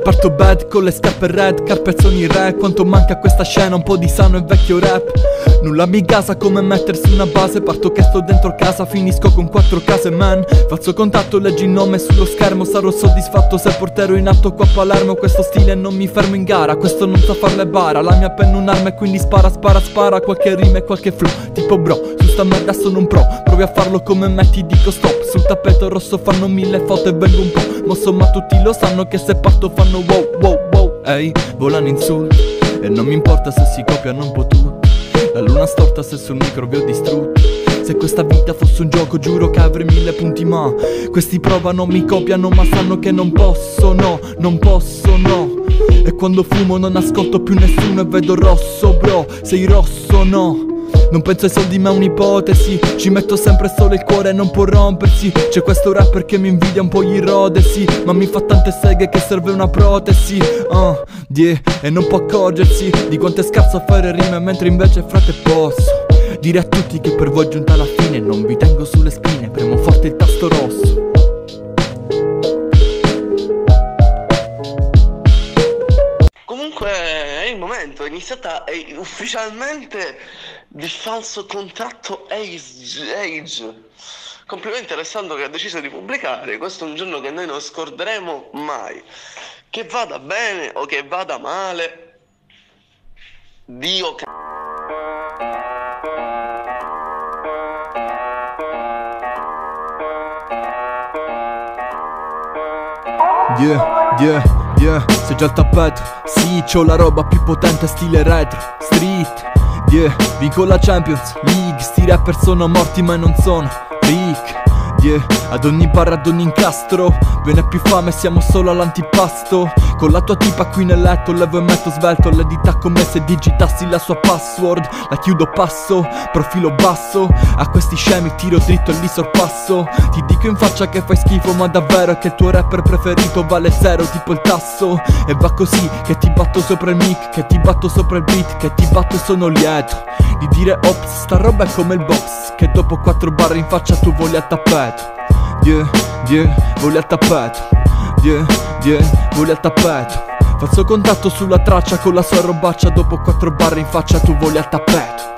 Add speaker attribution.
Speaker 1: Parto bad con le scarpe red, carpezzoni re. Quanto manca a questa scena, un po' di sano e vecchio rap. Nulla mi gasa come mettersi una base. Parto che sto dentro casa, finisco con 4 case man. Faccio contatto, leggi il nome sullo schermo. Sarò soddisfatto se porterò in atto qua a Palermo. Questo stile non mi fermo in gara, questo non sa far le bara. La mia penna un'arma e quindi spara, spara, spara. Qualche rima e qualche flow, tipo bro, su sta merda sono un pro. Provi a farlo come me, ti dico stop. Sul tappeto rosso fanno 1000 foto e vengo un po' mosso, ma tutti lo sanno che se parto fanno wow, wow, wow. Ehi, volano insulti e non mi importa se si copiano un po' tutti. La luna storta se sul micro vi ho distrutti. Se questa vita fosse un gioco giuro che avrei 1000 punti, ma questi provano, mi copiano ma sanno che non posso, no, non posso, no. E quando fumo non ascolto più nessuno e vedo rosso, bro, sei rosso, no. Non penso ai soldi ma un'ipotesi, ci metto sempre solo il cuore e non può rompersi. C'è questo rapper che mi invidia un po' gli rodesi, ma mi fa tante seghe che serve una protesi. E non può accorgersi di quanto è scarso a fare rime, mentre invece frate posso dire a tutti che per voi è giunta alla fine. Non vi tengo sulle spine, premo forte il tasto rosso.
Speaker 2: Comunque è il momento, è iniziata ufficialmente il falso contratto Age. Complimenti Alessandro che ha deciso di pubblicare. Questo è un giorno che noi non scorderemo mai. Che vada bene o che vada male, Dio
Speaker 1: sei già al tappeto, sì, c'ho la roba più potente stile retro, street. Vinco la Champions League, sti rapper sono morti ma non sono ricchi. Ad ogni barra, ad ogni incastro viene più fame, siamo solo all'antipasto. Con la tua tipa qui nel letto, levo e metto svelto le dita come se digitassi la sua password. La chiudo, passo, profilo basso. A questi scemi tiro dritto e li sorpasso. Ti dico in faccia che fai schifo, ma davvero è che il tuo rapper preferito vale zero, tipo il tasso. E va così, che ti batto sopra il mic, che ti batto sopra il beat, che ti batto e sono lieto di dire ops, sta roba è come il box, che dopo 4 barre in faccia tu voli al tappeto. Voli al tappeto. Voli al tappeto. Faccio contatto sulla traccia con la sua robaccia, dopo 4 barre in faccia tu voli al tappeto.